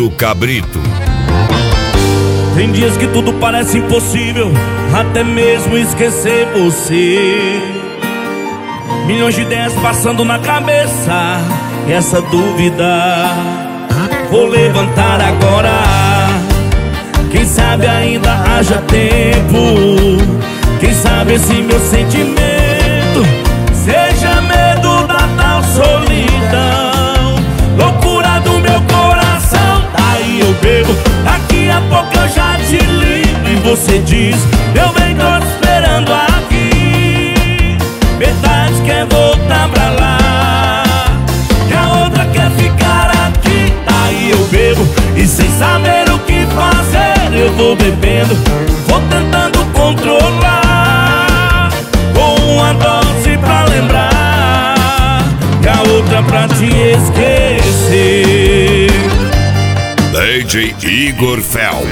do Cabrito. Tem dias que tudo parece impossível, até mesmo esquecer você. Milhões de ideias passando na cabeça, essa dúvida vou levantar agora. Quem sabe ainda haja tempo, quem sabe esse meu sentimento seja medo da tal solidão, loucura do meu coração. Daí eu bebo, daqui a pouco eu já te ligo e você diz: meu bem, tô te esperando aqui. Metade quer voltar pra lá e a outra quer ficar aqui. Daí eu bebo e sem saber o que fazer eu vou bebendo, vou tentando controlar, com uma dose pra lembrar e a outra pra te esquecer. DJ Igor Fel.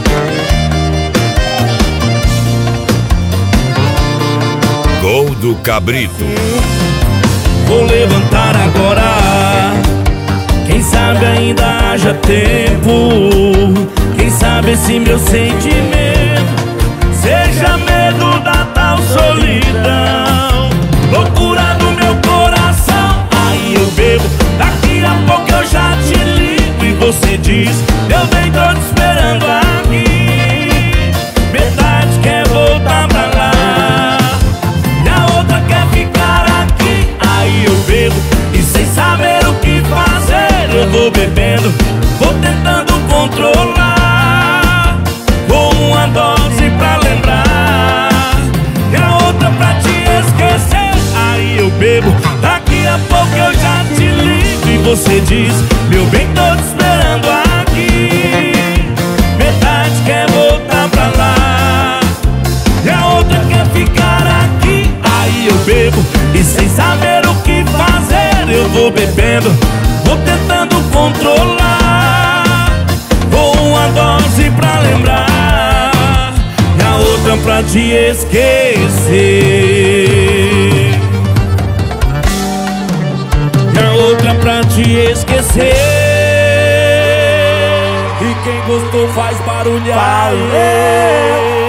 Gol do Cabrito. Vou levantar agora, quem sabe ainda haja tempo, quem sabe esse meu sentimento seja medo da tal solidão, loucura do meu coração. Aí eu bebo, daqui a pouco eu já te ligo e você diz: meu bem, tô te esperando aqui. Metade quer voltar pra lá e a outra quer ficar aqui. Aí eu bebo e sem saber o que fazer eu vou bebendo, vou tentando controlar, com uma dose pra lembrar e a outra pra te esquecer. Aí eu bebo, daqui a pouco eu já te ligo e você diz: meu bem, tô te esperando aqui. Metade quer voltar pra lá e a outra quer ficar aqui. Aí eu bebo e sem saber o que fazer eu vou bebendo, vou tentando controlar, com uma dose pra lembrar e a outra pra te esquecer. E a outra pra te esquecer. E quem gostou faz barulho aí.